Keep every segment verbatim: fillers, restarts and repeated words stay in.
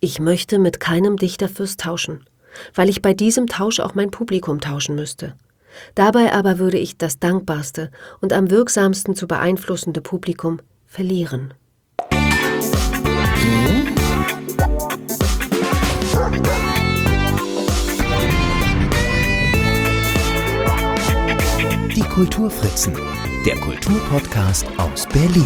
Ich möchte mit keinem Dichterfürst tauschen, weil ich bei diesem Tausch auch mein Publikum tauschen müsste. Dabei aber würde ich das dankbarste und am wirksamsten zu beeinflussende Publikum verlieren. Die Kulturfritzen, der Kulturpodcast aus Berlin.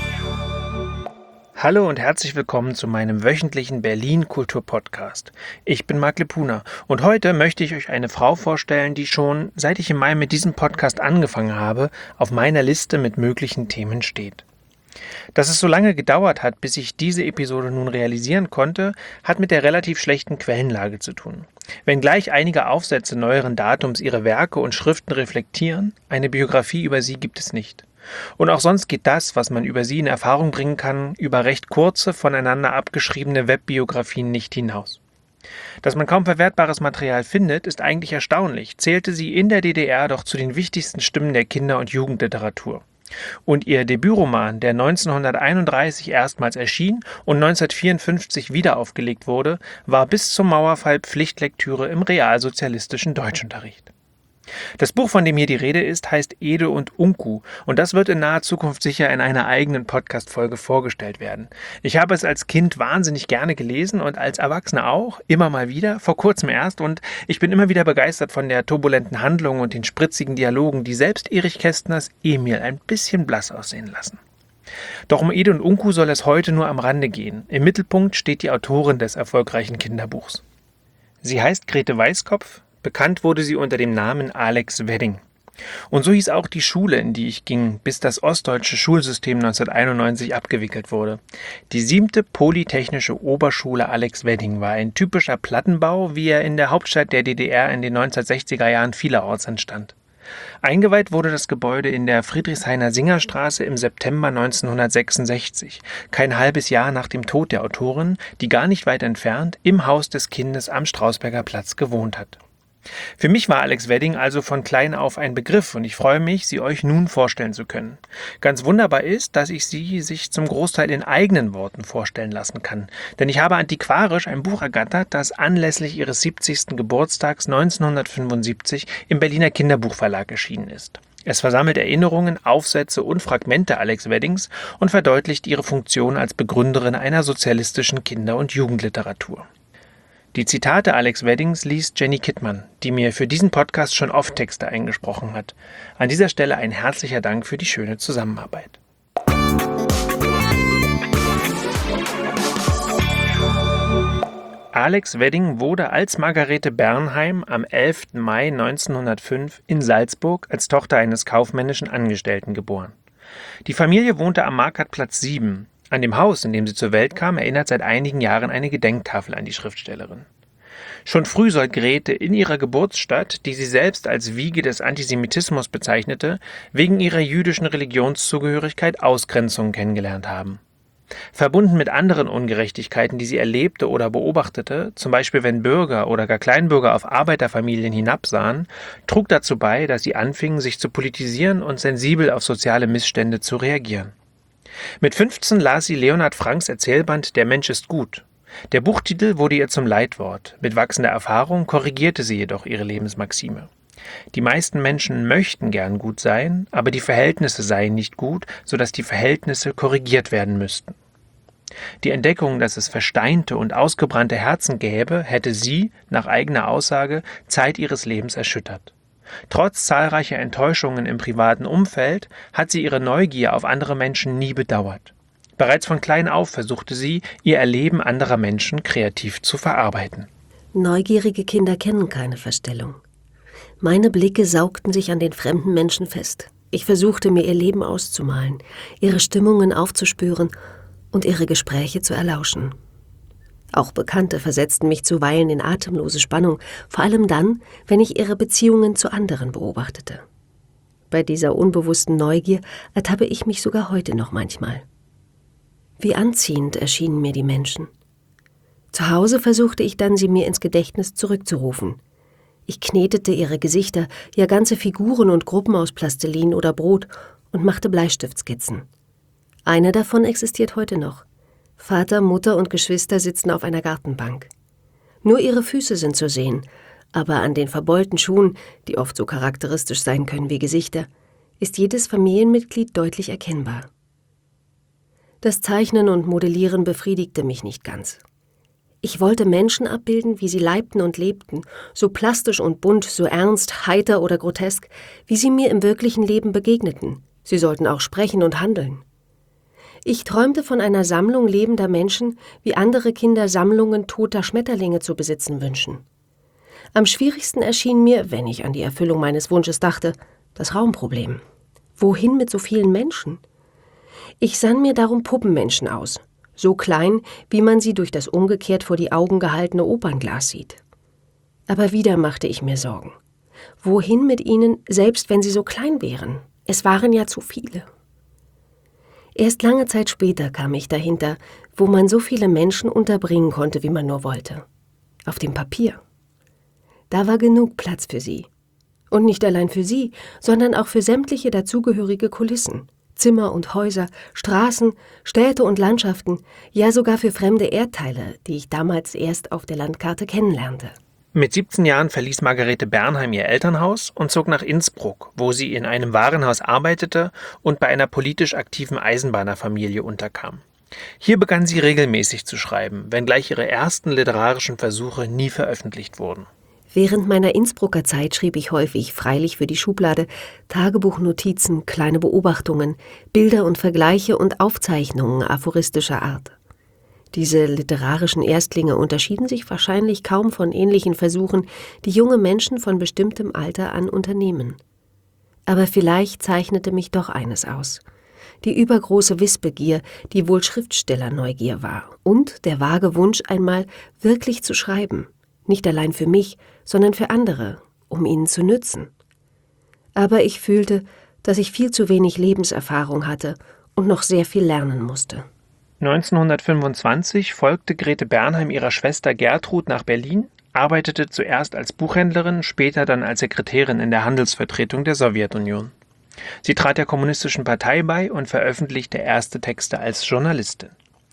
Hallo und herzlich willkommen zu meinem wöchentlichen Berlin-Kultur-Podcast. Ich bin Marc Lepuna und heute möchte ich euch eine Frau vorstellen, die schon, seit ich im Mai mit diesem Podcast angefangen habe, auf meiner Liste mit möglichen Themen steht. Dass es so lange gedauert hat, bis ich diese Episode nun realisieren konnte, hat mit der relativ schlechten Quellenlage zu tun. Wenngleich einige Aufsätze neueren Datums ihre Werke und Schriften reflektieren, eine Biografie über sie gibt es nicht. Und auch sonst geht das, was man über sie in Erfahrung bringen kann, über recht kurze, voneinander abgeschriebene Webbiografien nicht hinaus. Dass man kaum verwertbares Material findet, ist eigentlich erstaunlich, zählte sie in der D D R doch zu den wichtigsten Stimmen der Kinder- und Jugendliteratur. Und ihr Debütroman, der neunzehnhunderteinunddreißig erstmals erschien und neunzehnhundertvierundfünfzig wiederaufgelegt wurde, war bis zum Mauerfall Pflichtlektüre im realsozialistischen Deutschunterricht. Das Buch, von dem hier die Rede ist, heißt Ede und Unku und das wird in naher Zukunft sicher in einer eigenen Podcast-Folge vorgestellt werden. Ich habe es als Kind wahnsinnig gerne gelesen und als Erwachsener auch, immer mal wieder, vor kurzem erst und ich bin immer wieder begeistert von der turbulenten Handlung und den spritzigen Dialogen, die selbst Erich Kästners Emil ein bisschen blass aussehen lassen. Doch um Ede und Unku soll es heute nur am Rande gehen. Im Mittelpunkt steht die Autorin des erfolgreichen Kinderbuchs. Sie heißt Grete Weiskopf. Bekannt wurde sie unter dem Namen Alex Wedding. Und so hieß auch die Schule, in die ich ging, bis das ostdeutsche Schulsystem neunzehnhunderteinundneunzig abgewickelt wurde. Die siebte Polytechnische Oberschule Alex Wedding war ein typischer Plattenbau, wie er in der Hauptstadt der D D R in den neunzehnhundertsechziger Jahren vielerorts entstand. Eingeweiht wurde das Gebäude in der Friedrichshainer Singerstraße im September neunzehnhundertsechsundsechzig, kein halbes Jahr nach dem Tod der Autorin, die gar nicht weit entfernt im Haus des Kindes am Strausberger Platz gewohnt hat. Für mich war Alex Wedding also von klein auf ein Begriff und ich freue mich, sie euch nun vorstellen zu können. Ganz wunderbar ist, dass ich sie sich zum Großteil in eigenen Worten vorstellen lassen kann, denn ich habe antiquarisch ein Buch ergattert, das anlässlich ihres siebzigsten Geburtstags neunzehnhundertfünfundsiebzig im Berliner Kinderbuchverlag erschienen ist. Es versammelt Erinnerungen, Aufsätze und Fragmente Alex Weddings und verdeutlicht ihre Funktion als Begründerin einer sozialistischen Kinder- und Jugendliteratur. Die Zitate Alex Weddings liest Jenny Kittmann, die mir für diesen Podcast schon oft Texte eingesprochen hat. An dieser Stelle ein herzlicher Dank für die schöne Zusammenarbeit. Alex Wedding wurde als Margarete Bernheim am elften Mai neunzehnhundertfünf in Salzburg als Tochter eines kaufmännischen Angestellten geboren. Die Familie wohnte am Markgrafplatz sieben. An dem Haus, in dem sie zur Welt kam, erinnert seit einigen Jahren eine Gedenktafel an die Schriftstellerin. Schon früh soll Grete in ihrer Geburtsstadt, die sie selbst als Wiege des Antisemitismus bezeichnete, wegen ihrer jüdischen Religionszugehörigkeit Ausgrenzung kennengelernt haben. Verbunden mit anderen Ungerechtigkeiten, die sie erlebte oder beobachtete, zum Beispiel wenn Bürger oder gar Kleinbürger auf Arbeiterfamilien hinabsahen, trug dazu bei, dass sie anfingen, sich zu politisieren und sensibel auf soziale Missstände zu reagieren. Mit fünfzehn las sie Leonhard Franks Erzählband »Der Mensch ist gut«. Der Buchtitel wurde ihr zum Leitwort. Mit wachsender Erfahrung korrigierte sie jedoch ihre Lebensmaxime. Die meisten Menschen möchten gern gut sein, aber die Verhältnisse seien nicht gut, sodass die Verhältnisse korrigiert werden müssten. Die Entdeckung, dass es versteinte und ausgebrannte Herzen gäbe, hätte sie, nach eigener Aussage, Zeit ihres Lebens erschüttert. Trotz zahlreicher Enttäuschungen im privaten Umfeld hat sie ihre Neugier auf andere Menschen nie bedauert. Bereits von klein auf versuchte sie, ihr Erleben anderer Menschen kreativ zu verarbeiten. Neugierige Kinder kennen keine Verstellung. Meine Blicke saugten sich an den fremden Menschen fest. Ich versuchte mir ihr Leben auszumalen, ihre Stimmungen aufzuspüren und ihre Gespräche zu erlauschen. Auch Bekannte versetzten mich zuweilen in atemlose Spannung, vor allem dann, wenn ich ihre Beziehungen zu anderen beobachtete. Bei dieser unbewussten Neugier ertappe ich mich sogar heute noch manchmal. Wie anziehend erschienen mir die Menschen. Zu Hause versuchte ich dann, sie mir ins Gedächtnis zurückzurufen. Ich knetete ihre Gesichter, ja ganze Figuren und Gruppen aus Plastilin oder Brot und machte Bleistiftskizzen. Eine davon existiert heute noch. Vater, Mutter und Geschwister sitzen auf einer Gartenbank. Nur ihre Füße sind zu sehen, aber an den verbeulten Schuhen, die oft so charakteristisch sein können wie Gesichter, ist jedes Familienmitglied deutlich erkennbar. Das Zeichnen und Modellieren befriedigte mich nicht ganz. Ich wollte Menschen abbilden, wie sie leibten und lebten, so plastisch und bunt, so ernst, heiter oder grotesk, wie sie mir im wirklichen Leben begegneten. Sie sollten auch sprechen und handeln. Ich träumte von einer Sammlung lebender Menschen, wie andere Kinder Sammlungen toter Schmetterlinge zu besitzen wünschen. Am schwierigsten erschien mir, wenn ich an die Erfüllung meines Wunsches dachte, das Raumproblem. Wohin mit so vielen Menschen? Ich sann mir darum Puppenmenschen aus, so klein, wie man sie durch das umgekehrt vor die Augen gehaltene Opernglas sieht. Aber wieder machte ich mir Sorgen. Wohin mit ihnen, selbst wenn sie so klein wären? Es waren ja zu viele. Erst lange Zeit später kam ich dahinter, wo man so viele Menschen unterbringen konnte, wie man nur wollte. Auf dem Papier. Da war genug Platz für sie. Und nicht allein für sie, sondern auch für sämtliche dazugehörige Kulissen. Zimmer und Häuser, Straßen, Städte und Landschaften, ja sogar für fremde Erdteile, die ich damals erst auf der Landkarte kennenlernte. Mit siebzehn Jahren verließ Margarete Bernheim ihr Elternhaus und zog nach Innsbruck, wo sie in einem Warenhaus arbeitete und bei einer politisch aktiven Eisenbahnerfamilie unterkam. Hier begann sie regelmäßig zu schreiben, wenngleich ihre ersten literarischen Versuche nie veröffentlicht wurden. Während meiner Innsbrucker Zeit schrieb ich häufig, freilich für die Schublade, Tagebuchnotizen, kleine Beobachtungen, Bilder und Vergleiche und Aufzeichnungen aphoristischer Art. Diese literarischen Erstlinge unterschieden sich wahrscheinlich kaum von ähnlichen Versuchen, die junge Menschen von bestimmtem Alter an unternehmen. Aber vielleicht zeichnete mich doch eines aus: die übergroße Wissbegier, die wohl Schriftstellerneugier war, und der vage Wunsch, einmal wirklich zu schreiben, nicht allein für mich, sondern für andere, um ihnen zu nützen. Aber ich fühlte, dass ich viel zu wenig Lebenserfahrung hatte und noch sehr viel lernen musste. neunzehnhundertfünfundzwanzig folgte Grete Bernheim ihrer Schwester Gertrud nach Berlin, arbeitete zuerst als Buchhändlerin, später dann als Sekretärin in der Handelsvertretung der Sowjetunion. Sie trat der Kommunistischen Partei bei und veröffentlichte erste Texte als Journalistin.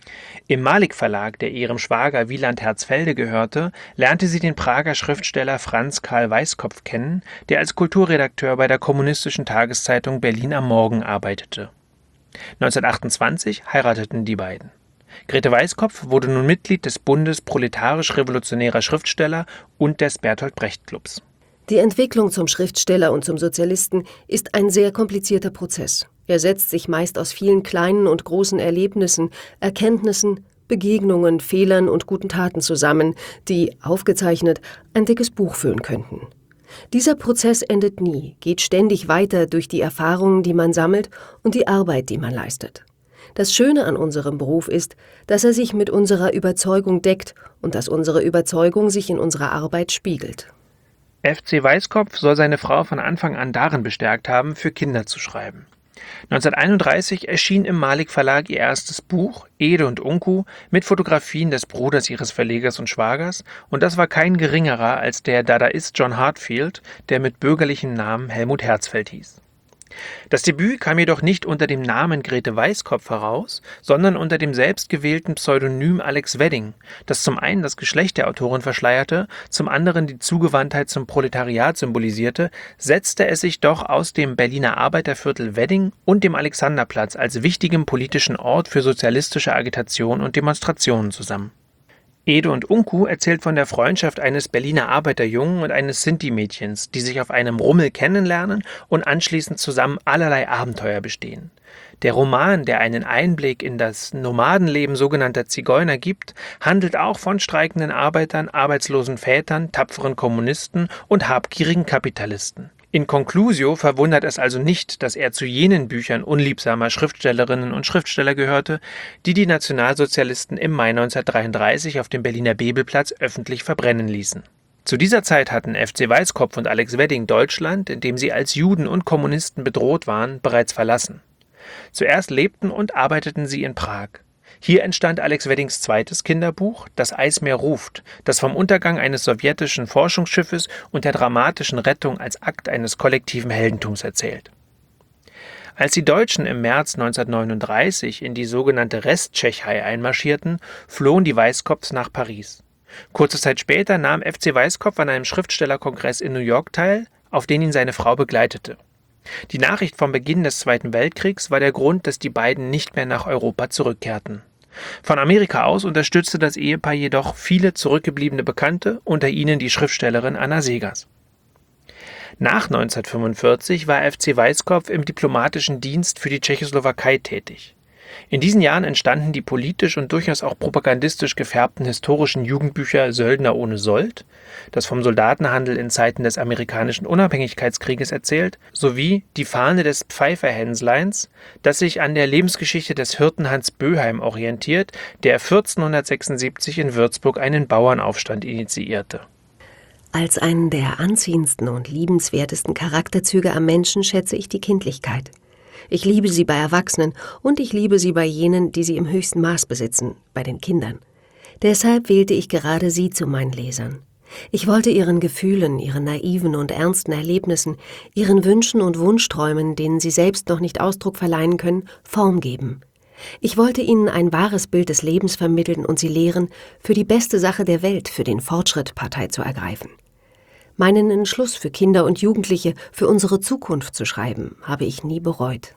Im Malik Verlag, der ihrem Schwager Wieland Herzfelde gehörte, lernte sie den Prager Schriftsteller Franz Karl Weiskopf kennen, der als Kulturredakteur bei der kommunistischen Tageszeitung Berlin am Morgen arbeitete. neunzehnhundertachtundzwanzig heirateten die beiden. Grete Weiskopf wurde nun Mitglied des Bundes proletarisch-revolutionärer Schriftsteller und des Bertolt Brecht Clubs. Die Entwicklung zum Schriftsteller und zum Sozialisten ist ein sehr komplizierter Prozess. Er setzt sich meist aus vielen kleinen und großen Erlebnissen, Erkenntnissen, Begegnungen, Fehlern und guten Taten zusammen, die, aufgezeichnet, ein dickes Buch füllen könnten. Dieser Prozess endet nie, geht ständig weiter durch die Erfahrungen, die man sammelt, und die Arbeit, die man leistet. Das Schöne an unserem Beruf ist, dass er sich mit unserer Überzeugung deckt und dass unsere Überzeugung sich in unserer Arbeit spiegelt. F C Weiskopf soll seine Frau von Anfang an darin bestärkt haben, für Kinder zu schreiben. neunzehnhunderteinunddreißig erschien im Malik Verlag ihr erstes Buch, Ede und Unku, mit Fotografien des Bruders ihres Verlegers und Schwagers, und das war kein geringerer als der Dadaist John Heartfield, der mit bürgerlichem Namen Helmut Herzfeld hieß. Das Debüt kam jedoch nicht unter dem Namen Grete Weiskopf heraus, sondern unter dem selbstgewählten Pseudonym Alex Wedding, das zum einen das Geschlecht der Autorin verschleierte, zum anderen die Zugewandtheit zum Proletariat symbolisierte, setzte es sich doch aus dem Berliner Arbeiterviertel Wedding und dem Alexanderplatz als wichtigem politischen Ort für sozialistische Agitation und Demonstrationen zusammen. Ede und Unku erzählt von der Freundschaft eines Berliner Arbeiterjungen und eines Sinti-Mädchens, die sich auf einem Rummel kennenlernen und anschließend zusammen allerlei Abenteuer bestehen. Der Roman, der einen Einblick in das Nomadenleben sogenannter Zigeuner gibt, handelt auch von streikenden Arbeitern, arbeitslosen Vätern, tapferen Kommunisten und habgierigen Kapitalisten. In conclusio verwundert es also nicht, dass er zu jenen Büchern unliebsamer Schriftstellerinnen und Schriftsteller gehörte, die die Nationalsozialisten im Mai neunzehnhundertdreiunddreißig auf dem Berliner Bebelplatz öffentlich verbrennen ließen. Zu dieser Zeit hatten F C Weiskopf und Alex Wedding Deutschland, in dem sie als Juden und Kommunisten bedroht waren, bereits verlassen. Zuerst lebten und arbeiteten sie in Prag. Hier entstand Alex Weddings zweites Kinderbuch, Das Eismeer ruft, das vom Untergang eines sowjetischen Forschungsschiffes und der dramatischen Rettung als Akt eines kollektiven Heldentums erzählt. Als die Deutschen im März neunzehnhundertneununddreißig in die sogenannte Resttschechei einmarschierten, flohen die Weißkopfs nach Paris. Kurze Zeit später nahm F C Weißkopf an einem Schriftstellerkongress in New York teil, auf den ihn seine Frau begleitete. Die Nachricht vom Beginn des Zweiten Weltkriegs war der Grund, dass die beiden nicht mehr nach Europa zurückkehrten. Von Amerika aus unterstützte das Ehepaar jedoch viele zurückgebliebene Bekannte, unter ihnen die Schriftstellerin Anna Seghers. Nach neunzehnhundertfünfundvierzig war F C Weißkopf im diplomatischen Dienst für die Tschechoslowakei tätig. In diesen Jahren entstanden die politisch und durchaus auch propagandistisch gefärbten historischen Jugendbücher Söldner ohne Sold, das vom Soldatenhandel in Zeiten des amerikanischen Unabhängigkeitskrieges erzählt, sowie Die Fahne des Pfeiferhänsleins, das sich an der Lebensgeschichte des Hirten Hans Böheim orientiert, der vierzehnhundertsechsundsiebzig in Würzburg einen Bauernaufstand initiierte. Als einen der anziehendsten und liebenswertesten Charakterzüge am Menschen schätze ich die Kindlichkeit. Ich liebe sie bei Erwachsenen und ich liebe sie bei jenen, die sie im höchsten Maß besitzen, bei den Kindern. Deshalb wählte ich gerade sie zu meinen Lesern. Ich wollte ihren Gefühlen, ihren naiven und ernsten Erlebnissen, ihren Wünschen und Wunschträumen, denen sie selbst noch nicht Ausdruck verleihen können, Form geben. Ich wollte ihnen ein wahres Bild des Lebens vermitteln und sie lehren, für die beste Sache der Welt, für den Fortschritt Partei zu ergreifen. Meinen Entschluss für Kinder und Jugendliche, für unsere Zukunft zu schreiben, habe ich nie bereut.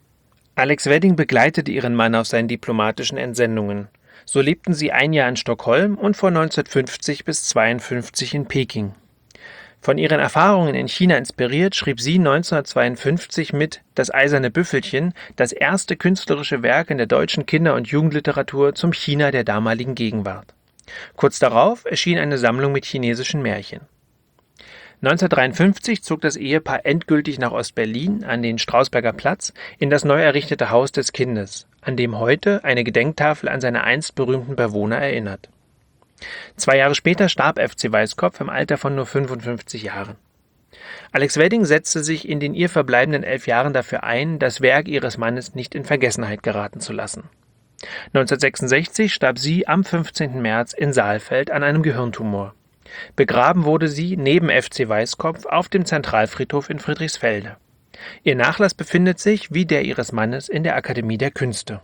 Alex Wedding begleitete ihren Mann auf seinen diplomatischen Entsendungen. So lebten sie ein Jahr in Stockholm und von neunzehnhundertfünfzig bis zweiundfünfzig in Peking. Von ihren Erfahrungen in China inspiriert, schrieb sie neunzehnhundertzweiundfünfzig mit Das eiserne Büffelchen das erste künstlerische Werk in der deutschen Kinder- und Jugendliteratur zum China der damaligen Gegenwart. Kurz darauf erschien eine Sammlung mit chinesischen Märchen. neunzehnhundertdreiundfünfzig zog das Ehepaar endgültig nach Ost-Berlin an den Strausberger Platz in das neu errichtete Haus des Kindes, an dem heute eine Gedenktafel an seine einst berühmten Bewohner erinnert. Zwei Jahre später starb F C Weißkopf im Alter von nur fünfundfünfzig Jahren. Alex Wedding setzte sich in den ihr verbleibenden elf Jahren dafür ein, das Werk ihres Mannes nicht in Vergessenheit geraten zu lassen. neunzehnhundertsechsundsechzig starb sie am fünfzehnten März in Saalfeld an einem Gehirntumor. Begraben wurde sie neben F C Weißkopf auf dem Zentralfriedhof in Friedrichsfelde. Ihr Nachlass befindet sich, wie der ihres Mannes, in der Akademie der Künste.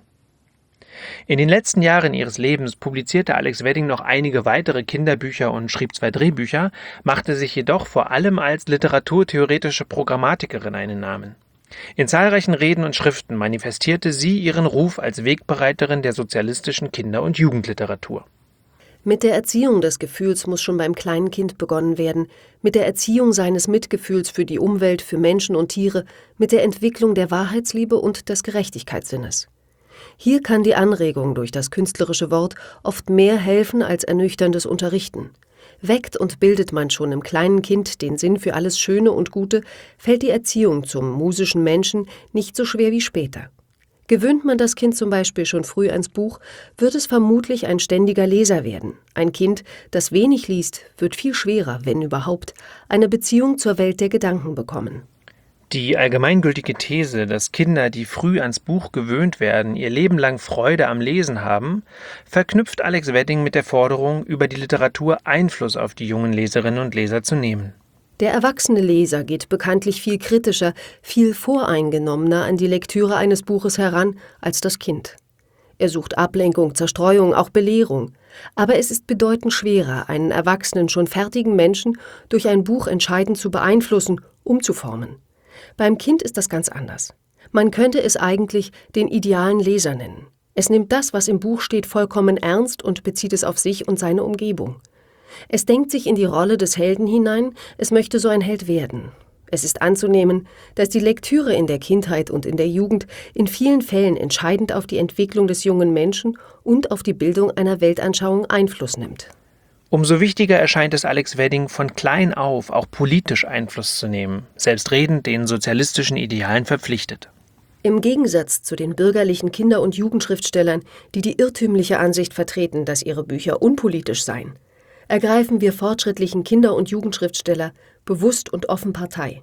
In den letzten Jahren ihres Lebens publizierte Alex Wedding noch einige weitere Kinderbücher und schrieb zwei Drehbücher, machte sich jedoch vor allem als literaturtheoretische Programmatikerin einen Namen. In zahlreichen Reden und Schriften manifestierte sie ihren Ruf als Wegbereiterin der sozialistischen Kinder- und Jugendliteratur. Mit der Erziehung des Gefühls muss schon beim kleinen Kind begonnen werden, mit der Erziehung seines Mitgefühls für die Umwelt, für Menschen und Tiere, mit der Entwicklung der Wahrheitsliebe und des Gerechtigkeitssinnes. Hier kann die Anregung durch das künstlerische Wort oft mehr helfen als ernüchterndes Unterrichten. Weckt und bildet man schon im kleinen Kind den Sinn für alles Schöne und Gute, fällt die Erziehung zum musischen Menschen nicht so schwer wie später. Gewöhnt man das Kind zum Beispiel schon früh ans Buch, wird es vermutlich ein ständiger Leser werden. Ein Kind, das wenig liest, wird viel schwerer, wenn überhaupt, eine Beziehung zur Welt der Gedanken bekommen. Die allgemeingültige These, dass Kinder, die früh ans Buch gewöhnt werden, ihr Leben lang Freude am Lesen haben, verknüpft Alex Wedding mit der Forderung, über die Literatur Einfluss auf die jungen Leserinnen und Leser zu nehmen. Der erwachsene Leser geht bekanntlich viel kritischer, viel voreingenommener an die Lektüre eines Buches heran als das Kind. Er sucht Ablenkung, Zerstreuung, auch Belehrung. Aber es ist bedeutend schwerer, einen erwachsenen, schon fertigen Menschen durch ein Buch entscheidend zu beeinflussen, umzuformen. Beim Kind ist das ganz anders. Man könnte es eigentlich den idealen Leser nennen. Es nimmt das, was im Buch steht, vollkommen ernst und bezieht es auf sich und seine Umgebung. Es denkt sich in die Rolle des Helden hinein, es möchte so ein Held werden. Es ist anzunehmen, dass die Lektüre in der Kindheit und in der Jugend in vielen Fällen entscheidend auf die Entwicklung des jungen Menschen und auf die Bildung einer Weltanschauung Einfluss nimmt. Umso wichtiger erscheint es Alex Wedding, von klein auf auch politisch Einfluss zu nehmen, selbstredend den sozialistischen Idealen verpflichtet. Im Gegensatz zu den bürgerlichen Kinder- und Jugendschriftstellern, die die irrtümliche Ansicht vertreten, dass ihre Bücher unpolitisch seien, ergreifen wir fortschrittlichen Kinder- und Jugendschriftsteller bewusst und offen Partei.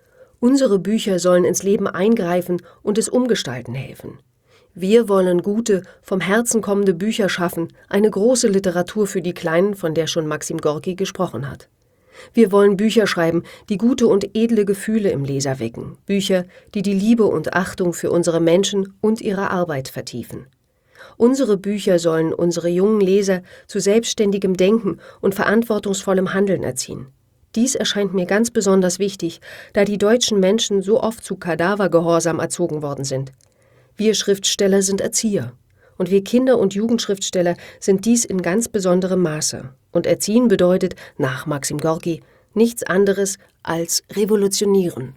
Unsere Bücher sollen ins Leben eingreifen und es umgestalten helfen. Wir wollen gute, vom Herzen kommende Bücher schaffen, eine große Literatur für die Kleinen, von der schon Maxim Gorki gesprochen hat. Wir wollen Bücher schreiben, die gute und edle Gefühle im Leser wecken. Bücher, die die Liebe und Achtung für unsere Menschen und ihre Arbeit vertiefen. Unsere Bücher sollen unsere jungen Leser zu selbstständigem Denken und verantwortungsvollem Handeln erziehen. Dies erscheint mir ganz besonders wichtig, da die deutschen Menschen so oft zu Kadavergehorsam erzogen worden sind. Wir Schriftsteller sind Erzieher. Und wir Kinder- und Jugendschriftsteller sind dies in ganz besonderem Maße. Und Erziehen bedeutet, nach Maxim Gorki, nichts anderes als revolutionieren.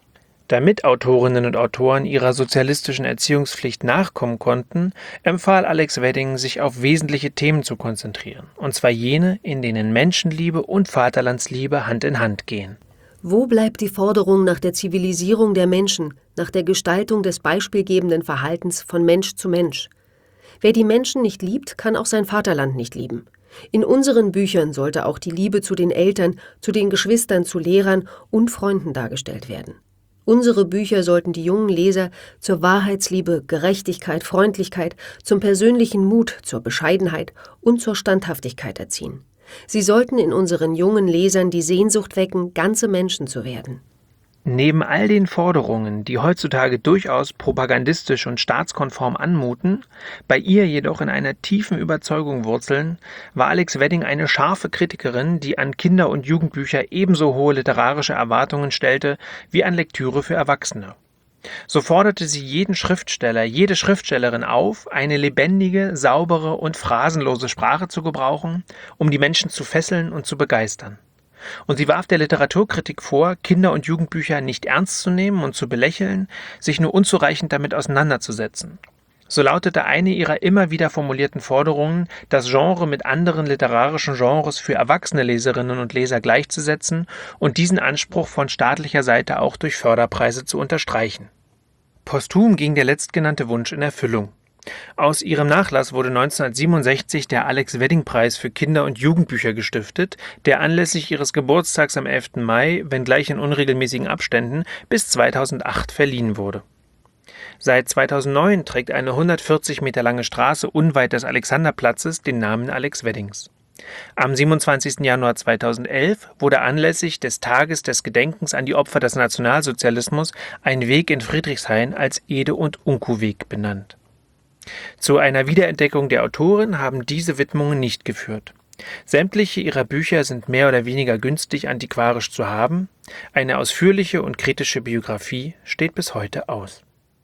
Damit Autorinnen und Autoren ihrer sozialistischen Erziehungspflicht nachkommen konnten, empfahl Alex Wedding, sich auf wesentliche Themen zu konzentrieren. Und zwar jene, in denen Menschenliebe und Vaterlandsliebe Hand in Hand gehen. Wo bleibt die Forderung nach der Zivilisierung der Menschen, nach der Gestaltung des beispielgebenden Verhaltens von Mensch zu Mensch? Wer die Menschen nicht liebt, kann auch sein Vaterland nicht lieben. In unseren Büchern sollte auch die Liebe zu den Eltern, zu den Geschwistern, zu Lehrern und Freunden dargestellt werden. Unsere Bücher sollten die jungen Leser zur Wahrheitsliebe, Gerechtigkeit, Freundlichkeit, zum persönlichen Mut, zur Bescheidenheit und zur Standhaftigkeit erziehen. Sie sollten in unseren jungen Lesern die Sehnsucht wecken, ganze Menschen zu werden. Neben all den Forderungen, die heutzutage durchaus propagandistisch und staatskonform anmuten, bei ihr jedoch in einer tiefen Überzeugung wurzeln, war Alex Wedding eine scharfe Kritikerin, die an Kinder- und Jugendbücher ebenso hohe literarische Erwartungen stellte wie an Lektüre für Erwachsene. So forderte sie jeden Schriftsteller, jede Schriftstellerin auf, eine lebendige, saubere und phrasenlose Sprache zu gebrauchen, um die Menschen zu fesseln und zu begeistern. Und sie warf der Literaturkritik vor, Kinder- und Jugendbücher nicht ernst zu nehmen und zu belächeln, sich nur unzureichend damit auseinanderzusetzen. So lautete eine ihrer immer wieder formulierten Forderungen, das Genre mit anderen literarischen Genres für erwachsene Leserinnen und Leser gleichzusetzen und diesen Anspruch von staatlicher Seite auch durch Förderpreise zu unterstreichen. Posthum ging der letztgenannte Wunsch in Erfüllung. Aus ihrem Nachlass wurde neunzehnhundertsiebenundsechzig der Alex-Wedding-Preis für Kinder- und Jugendbücher gestiftet, der anlässlich ihres Geburtstags am elften Mai, wenngleich in unregelmäßigen Abständen, bis zweitausendacht verliehen wurde. Seit zweitausendneun trägt eine hundertvierzig Meter lange Straße unweit des Alexanderplatzes den Namen Alex Weddings. Am siebenundzwanzigsten Januar zweitausendelf wurde anlässlich des Tages des Gedenkens an die Opfer des Nationalsozialismus ein Weg in Friedrichshain als Ede- und Unkuweg benannt. Zu einer Wiederentdeckung der Autorin haben diese Widmungen nicht geführt. Sämtliche ihrer Bücher sind mehr oder weniger günstig antiquarisch zu haben. Eine ausführliche und kritische Biografie steht bis heute aus.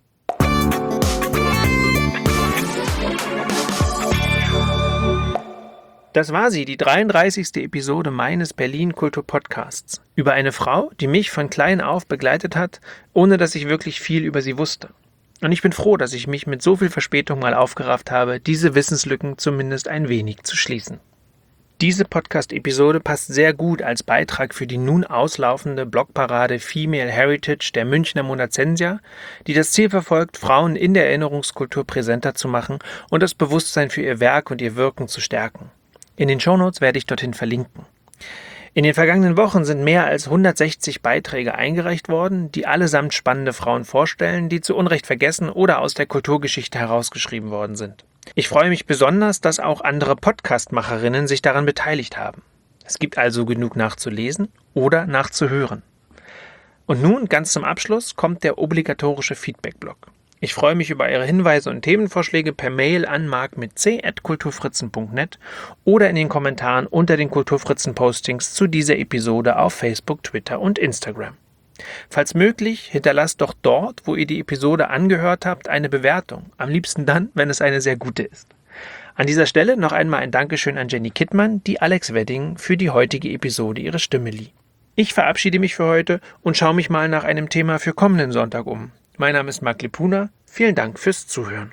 Das war sie, die dreiunddreißigste Episode meines Berlin-Kultur-Podcasts. Über eine Frau, die mich von klein auf begleitet hat, ohne dass ich wirklich viel über sie wusste. Und ich bin froh, dass ich mich mit so viel Verspätung mal aufgerafft habe, diese Wissenslücken zumindest ein wenig zu schließen. Diese Podcast-Episode passt sehr gut als Beitrag für die nun auslaufende Blogparade Female Heritage der Münchner Monazensia, die das Ziel verfolgt, Frauen in der Erinnerungskultur präsenter zu machen und das Bewusstsein für ihr Werk und ihr Wirken zu stärken. In den Shownotes werde ich dorthin verlinken. In den vergangenen Wochen sind mehr als hundertsechzig Beiträge eingereicht worden, die allesamt spannende Frauen vorstellen, die zu Unrecht vergessen oder aus der Kulturgeschichte herausgeschrieben worden sind. Ich freue mich besonders, dass auch andere Podcast-Macherinnen sich daran beteiligt haben. Es gibt also genug nachzulesen oder nachzuhören. Und nun, ganz zum Abschluss, kommt der obligatorische Feedback-Blog. Ich freue mich über Ihre Hinweise und Themenvorschläge per Mail an mark mit c at kulturfritzen punkt net oder in den Kommentaren unter den Kulturfritzen-Postings zu dieser Episode auf Facebook, Twitter und Instagram. Falls möglich, hinterlasst doch dort, wo ihr die Episode angehört habt, eine Bewertung. Am liebsten dann, wenn es eine sehr gute ist. An dieser Stelle noch einmal ein Dankeschön an Jenny Kittmann, die Alex Wedding für die heutige Episode ihre Stimme lieh. Ich verabschiede mich für heute und schaue mich mal nach einem Thema für kommenden Sonntag um. Mein Name ist Mark Lepuna. Vielen Dank fürs Zuhören.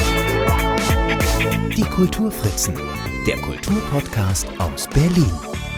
Die Kulturfritzen, der Kulturpodcast aus Berlin.